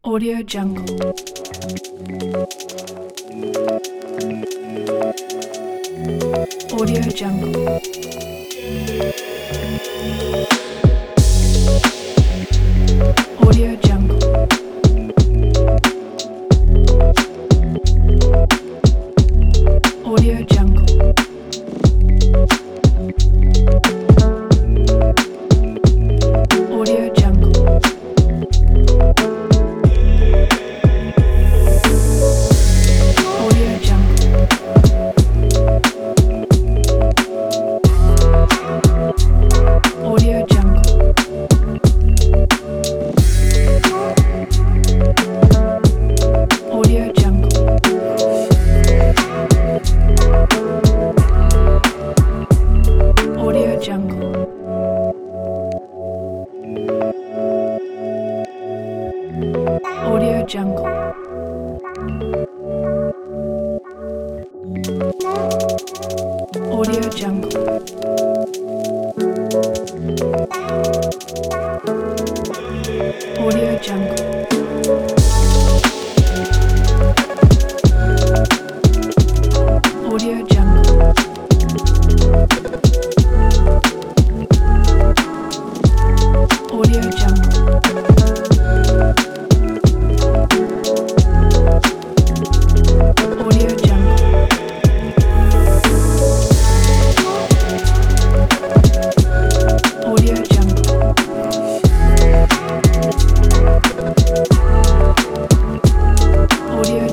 Audio Jungle. Audio Jungle. Audio Jungle. Audio Jungle. Audio Jungle. Audio Jungle. Audio Jungle. Audio Jungle. Audio Jungle. Audio Jungle. Audio Jungle. Audio Jungle. Audio Jungle. Audio Jungle. Audio Jungle. Audio Jungle. Audio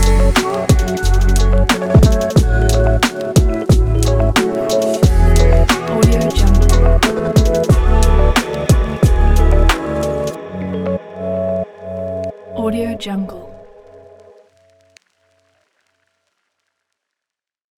Jungle. Audio Jungle.